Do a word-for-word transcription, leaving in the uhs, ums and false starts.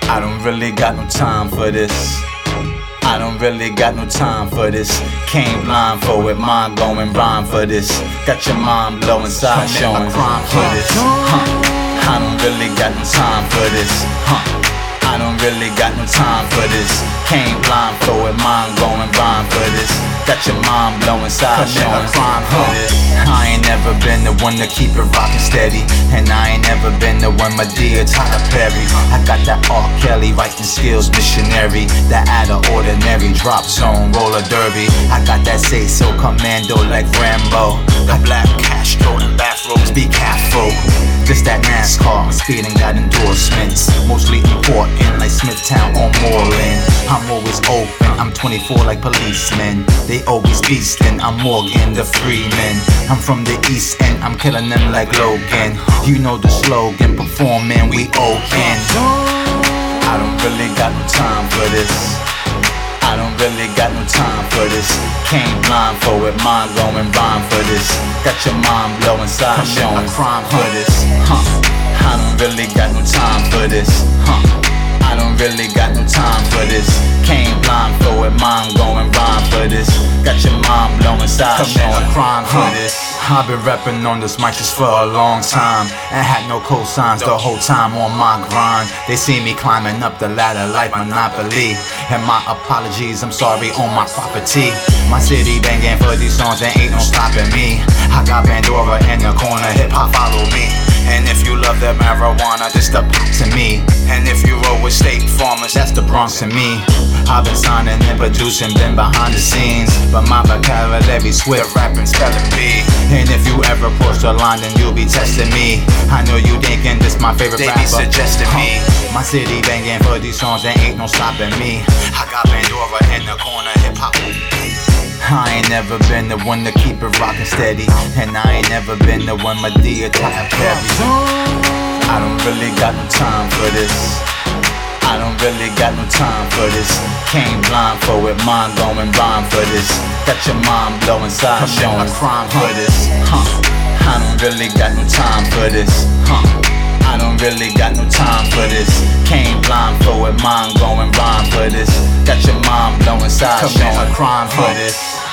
I don't really got no time for this. I don't really got no time for this. Came blind for it, mind going blind for this. Got your mind blowing, side showing crime for this. Huh. I don't really got no time for this. Huh. I don't really got no time for this. Came blind for it, mind going blind for this. Got your mind blowing, side showing crime for this. I ain't never been the one to keep it rockin' steady, and I ain't never been the one, my dear Tyler Perry. I got that R. Kelly writing skills missionary, that out of ordinary drop zone roller derby. I got that say so commando like Rambo, the black Castro in bathrobes, be careful. Just that NASCAR, speeding got endorsements, mostly important like Smithtown or Moreland. I'm always open, I'm twenty-four like policemen. They always beastin', I'm Morgan the Freeman. I'm from the East End, I'm killing them like Logan. You know the slogan, performing, we open. I don't really got no time for this. I don't really got no time for this. Came blind for it, mind going blind for this. Got your mind blowing, side showing crime for this. Huh. I don't really got no time for this. Huh. I don't really got no time for this. Came blind for it, mind going blind for this. Got your mind blowing, side showing crime for this. I've been rapping on this mic just for a long time, and had no cosigns the whole time on my grind. They see me climbing up the ladder like Monopoly, and my apologies, I'm sorry on my property. My city banging for these songs, there ain't no stopping me. I got Pandora in the corner, hip hop follow me. And if you love that marijuana, just a pop to me. And if you roll with State Farmers, that's the Bronx to me. I've been signing and producing, been behind the scenes, but my vocabulary swift, rapping, spelling bee. And if you ever cross the line, then you'll be testing me. I know you thinking this my favorite rapper. They be suggesting me. My city banging for these songs, there ain't no stopping me. I got Pandora in the corner, hip hop. I ain't never been the one to keep it rockin' steady, and I ain't never been the one, my dear Tyler Perry. I don't really got no time for this. I don't really got no time for this. Came blind for it, mind going blind for this. Got your mind blowing, side showing crime for this. Huh. I don't really got no time for this. Huh. I don't really got no time for this. Came blind for it, mind going blind for this. Got your mind blowing, side showing crime for this.